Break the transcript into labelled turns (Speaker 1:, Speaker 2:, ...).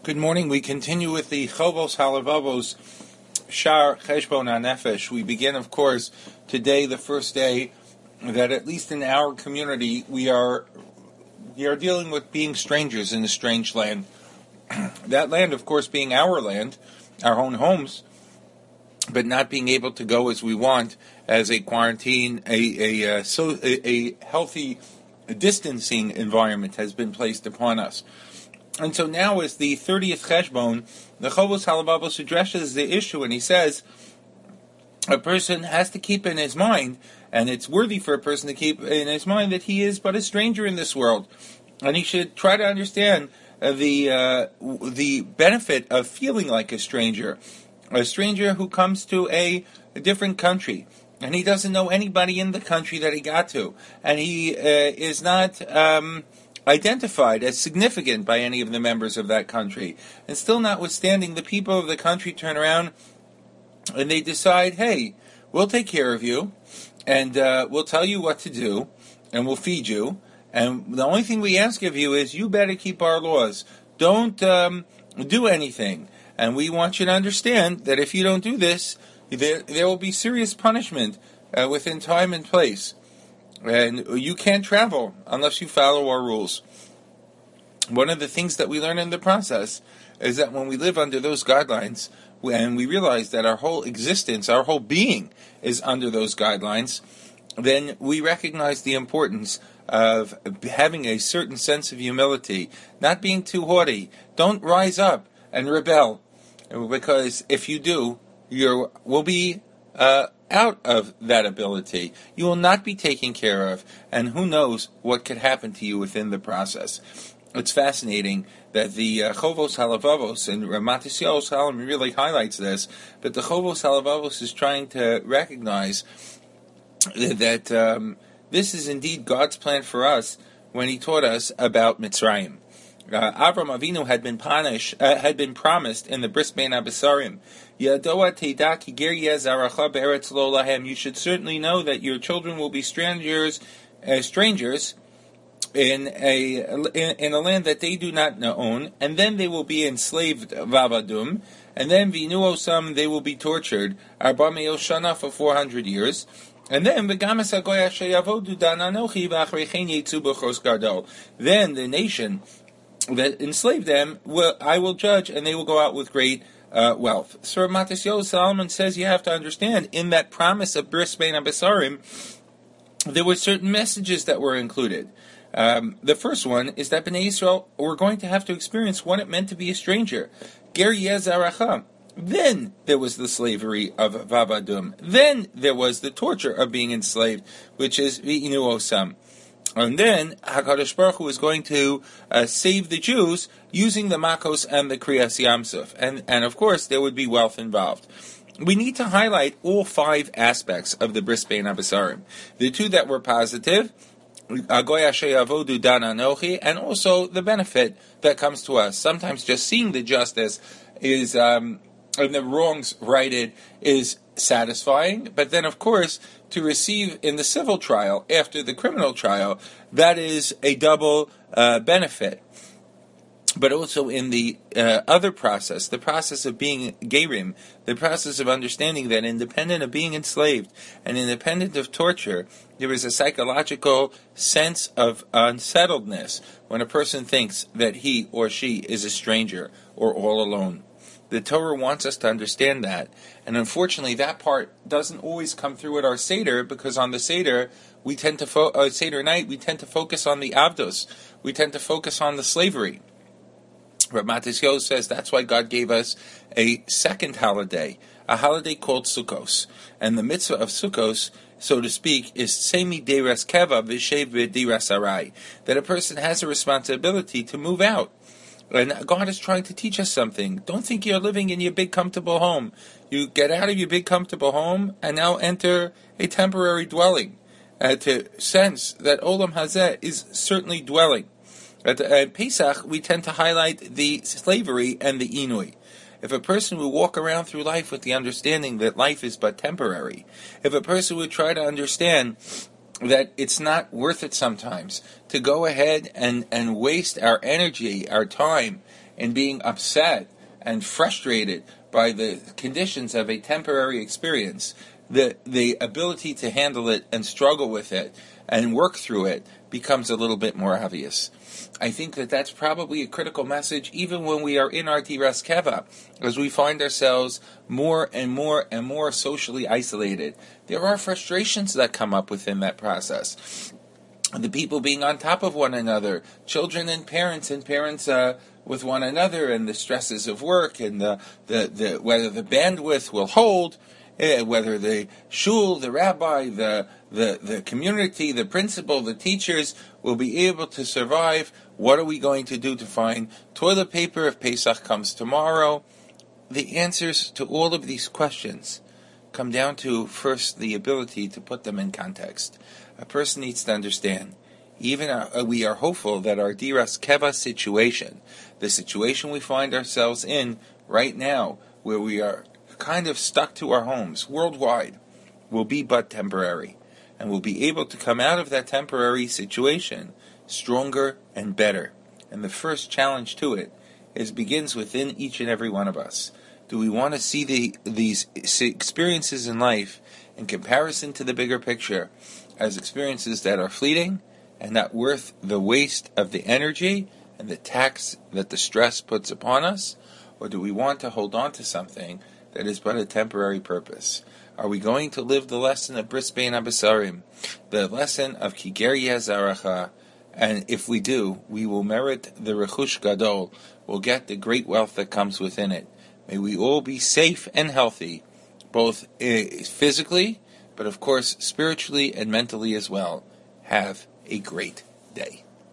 Speaker 1: Good morning. We continue with the Chovos Halavavos Shar Cheshbon HaNefesh. We begin, of course, today, the first day that at least in our community we are dealing with being strangers in a strange land. That land, of course, being our land, our own homes, but not being able to go as we want as a quarantine, a healthy distancing environment has been placed upon us. And so now is the 30th Cheshbon. The Chovos Halavavos addresses the issue, and he says a person has to keep in his mind, and it's worthy for a person to keep in his mind that he is but a stranger in this world, and he should try to understand the benefit of feeling like a stranger who comes to a different country, and he doesn't know anybody in the country that he got to, and he is not identified as significant by any of the members of that country. And still notwithstanding, the people of the country turn around and they decide, hey, we'll take care of you, and we'll tell you what to do, and we'll feed you, and the only thing we ask of you is you better keep our laws. Don't do anything. And we want you to understand that if you don't do this, there will be serious punishment within time and place. And you can't travel unless you follow our rules. One of the things that we learn in the process is that when we live under those guidelines, and we realize that our whole existence, our whole being is under those guidelines, then we recognize the importance of having a certain sense of humility, not being too haughty. Don't rise up and rebel, because if you do, you will be out of that ability. You will not be taken care of, and who knows what could happen to you within the process. It's fascinating that the Chovos Halavavos, and Ramat Salam really highlights this, that the Chovos Halavavos is trying to recognize that this is indeed God's plan for us when He taught us about Mitzrayim. Avram Avinu had been promised in the Bris Bein Abasarim, you should certainly know that your children will be strangers in a land that they do not own, and then they will be enslaved vavadum, and then vinuosam they will be tortured arba me'il shana for 400 years. And then then the nation that enslaved them, I will judge, and they will go out with great wealth. So Matisyahu Solomon says you have to understand, in that promise of Bris Bein Abasarim, there were certain messages that were included. The first one is that Bnei Yisrael were going to have to experience what it meant to be a stranger. Ger Yezaracha. Then there was the slavery of Vavadum. Then there was the torture of being enslaved, which is V'inu Osam. And then HaKadosh Baruch Hu is going to save the Jews using the Makos and the Kriyas Yamsuf. And of course, there would be wealth involved. We need to highlight all 5 aspects of the Bris Bein Abasarim. The 2 that were positive, Agoy Asher Yavodu Dan Anochi, and also the benefit that comes to us. Sometimes just seeing the justice is, and the wrongs righted is satisfying, but then of course to receive in the civil trial after the criminal trial, that is a double benefit. But also in the other process, the process of being gerim, the process of understanding that independent of being enslaved and independent of torture, there is a psychological sense of unsettledness when a person thinks that he or she is a stranger or all alone. The Torah wants us to understand that, and unfortunately that part doesn't always come through at our Seder, because on the Seder, we tend to Seder night, we tend to focus on the Avdos, we tend to focus on the slavery. Ramat Yisrael says that's why God gave us a second holiday, a holiday called Sukkos, and the mitzvah of Sukkos, so to speak, is Semi Deras Keva Vishev V'Diras Arai, that a person has a responsibility to move out. And God is trying to teach us something. Don't think you're living in your big comfortable home. You get out of your big comfortable home and now enter a temporary dwelling, to sense that Olam Hazeh is certainly dwelling. At Pesach, we tend to highlight the slavery and the inui. If a person would walk around through life with the understanding that life is but temporary, if a person would try to understand that it's not worth it sometimes to go ahead and waste our energy, our time, in being upset and frustrated by the conditions of a temporary experience. The ability to handle it and struggle with it and work through it becomes a little bit more obvious. I think that that's probably a critical message even when we are in our Diras Keva, as we find ourselves more and more and more socially isolated. There are frustrations that come up within that process. The people being on top of one another, children and parents with one another, and the stresses of work, and the whether the bandwidth will hold, whether the shul, the rabbi, the community, the principal, the teachers will be able to survive. What are we going to do to find toilet paper if Pesach comes tomorrow? The answers to all of these questions come down to, first, the ability to put them in context. A person needs to understand, we are hopeful that our Diras Keva situation, the situation we find ourselves in right now, where we are kind of stuck to our homes worldwide, will be but temporary, and we'll be able to come out of that temporary situation stronger and better. And the first challenge to it begins within each and every one of us. Do we want to see these experiences in life in comparison to the bigger picture as experiences that are fleeting and not worth the waste of the energy and the tax that the stress puts upon us? Or do we want to hold on to something that is but a temporary purpose? Are we going to live the lesson of Bris Bein Habesarim, the lesson of Ki Ger Yeh Zaracha? And if we do, we will merit the Rechush Gadol, we'll get the great wealth that comes within it. May we all be safe and healthy, both physically, but of course spiritually and mentally as well. Have a great day.